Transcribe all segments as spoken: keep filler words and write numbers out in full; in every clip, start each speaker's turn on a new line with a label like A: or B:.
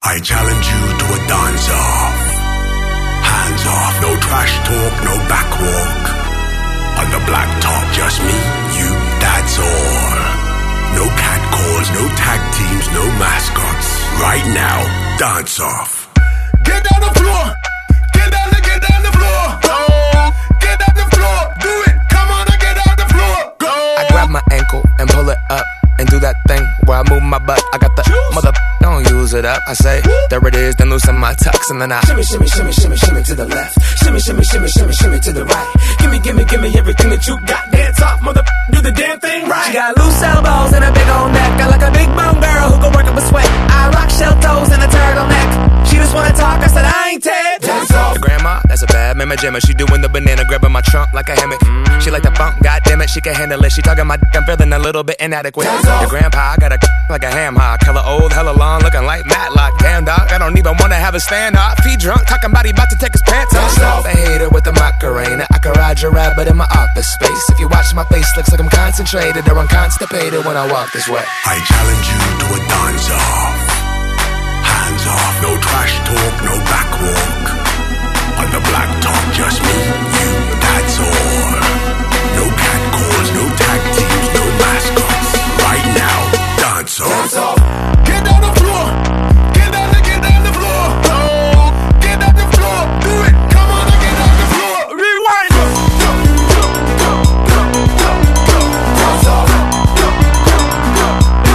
A: I challenge you to a dance-off. Hands off, no trash talk, no backwalk. On the black top, just me, you, that's all. No catcalls, no tag teams, no mascots. Right now, dance-off.
B: Get down the floor! Get down the, get down the floor! Go! Get down the floor! Do it! Come on and get down the floor! Go!
C: I grab my ankle and pull it up and do that thing where I move my butt. I got the mother, don't use it up. I say, there it is, then loosen my tux and then I
D: shimmy, shimmy, shimmy, shimmy, shimmy to the left. Shimmy, shimmy, shimmy, shimmy, shimmy to the right. Gimme, gimme, gimme everything that you got. Dance off, mother, do the damn thing right. She got loose elbows and a big old neck. I like a big bone girl who can work up a sweat. I rock shell toes and a turtleneck. She just wanna talk, I said I ain't Ted. Dance off.
C: Your grandma, that's a bad mama jammer. She doing the banana, grabbing my trunk like a hammock. Mm. She like the funk, goddamn it, she can handle it. She talking my dick, I'm feeling a little bit inadequate. Your grandpa got a like a ham hock, hella old, hella long, looking like Matlock. Damn dog, I don't even wanna have a standoff. He drunk, talking about he about to take his pants off. I hate her with the Macarena. I can ride your rabbit in my office space. If you watch my face, looks like I'm concentrated or I'm constipated when I walk this way.
A: I challenge you to a dance-off. Hands off, no trash talk, no backwalk. On the black top, just me, you, that's all. No catcalls, no tag teams, no mascots. Right now, dance off.
B: Dance off. Get down the floor. Get down the, get down the floor. Go. Get down the floor. Do it. Come on and get down the floor. Rewind. Go, go, go, go, go, go, go. Dance off. Go, go, go, go,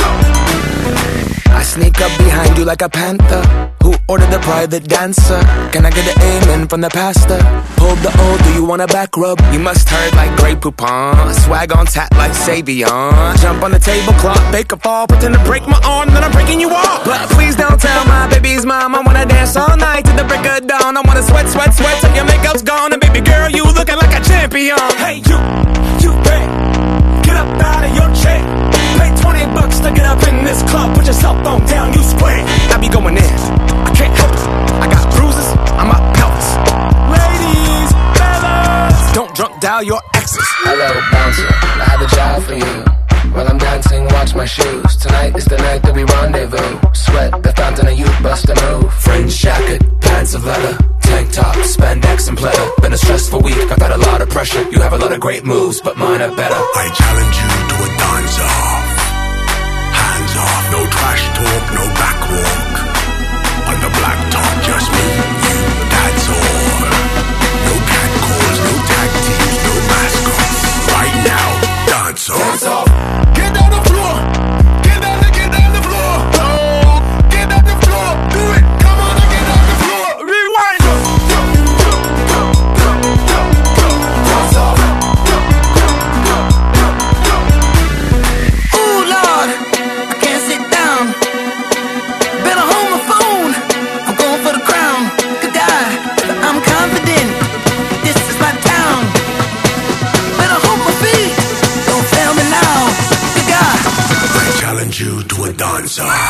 B: go.
C: I sneak up behind you like a panther. Who ordered the private dancer? Can I get an amen from the pastor? Pulled the old, do you want a back rub? You must heard like Grey Poupon. Swag on tap like Savion. Jump on the tablecloth, bake a fall, pretend to break my arm, then I'm breaking you off. But please don't tell my baby's mom I wanna dance all night to the break of dawn. I wanna sweat, sweat, sweat till your makeup's gone. And baby girl, you looking like a champion.
D: Hey you, you pay. Get up out of your chair. Pay twenty bucks to get up in this club. Put your cell phone down, you square.
C: I be going in, I can't help it. I got bruises, I'm a pelvis.
D: Ladies, fellas,
C: don't drunk dial your exes.
E: Hello, bouncer, I have a job for you. While I'm dancing, watch my shoes. Tonight is the night that we rendezvous. Sweat the fountain of youth, bust a move. Fringe jacket, pants of leather, tank top, spandex and pleather. Been a stressful week, I've had a lot of pressure. You have a lot of great moves, but mine are better.
A: I challenge you to a dance-off. Hands off, no trash talk, no backwalk. On the black top, just me, you, that's all. No catcalls, no tag teams, no mascots. Right now, dance off.
B: Dance off. Get down the floor. Get down the, get down the floor. Go. Get down the floor. Do it. Come on and get down the floor. Rewind. Go, go, go, go, go, go, go. Dance off. Go, go, go, go, go.
D: Ooh, Lord, I can't sit down. Better hold my phone. I'm going for the crown. Could die, I'm confident. This is my town. Better hold my feet. Don't fail me now. Good God.
A: I challenge you to a dance-off.